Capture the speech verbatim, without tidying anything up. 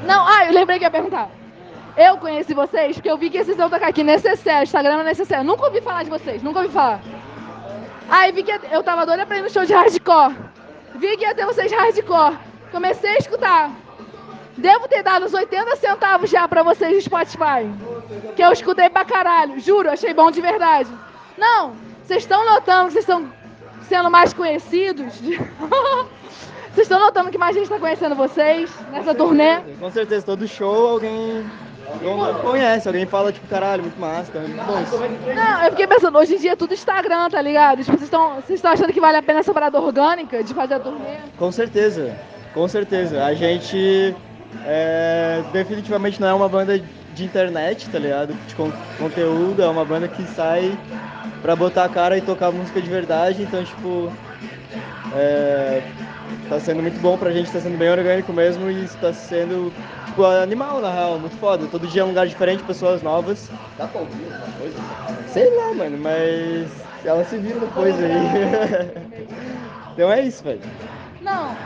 Não, ah, eu lembrei que ia perguntar. Eu conheci vocês porque eu vi que vocês iam tocar aqui necessário, Instagram é necessário. Nunca ouvi falar de vocês, nunca ouvi falar. Aí vi que eu tava doida pra ir no show de hardcore. Vi que ia ter vocês hardcore. Comecei a escutar. Devo ter dado uns oitenta centavos já pra vocês no Spotify. Que eu escutei pra caralho. Juro, achei bom de verdade. Não, vocês estão notando que vocês estão sendo mais conhecidos? Vocês estão notando que mais gente tá conhecendo vocês nessa turnê? Com certeza, todo show alguém não conhece, alguém fala tipo, caralho, muito massa, então é muito bom isso. Não, eu fiquei pensando, hoje em dia é tudo Instagram, tá ligado? Tipo, vocês estão vocês estão achando que vale a pena essa parada orgânica de fazer a turnê? Com certeza, com certeza. A gente é, definitivamente não é uma banda de internet, tá ligado? De con conteúdo, é uma banda que sai pra botar a cara e tocar música de verdade, então tipo, é, tá sendo muito bom pra gente, tá sendo bem orgânico mesmo e está sendo, tipo, animal na real, muito foda. Todo dia é um lugar diferente, pessoas novas. Dá pra ouvir alguma coisa? Sei lá, mano, mas ela se vira depois aí. Então é isso, velho. Não,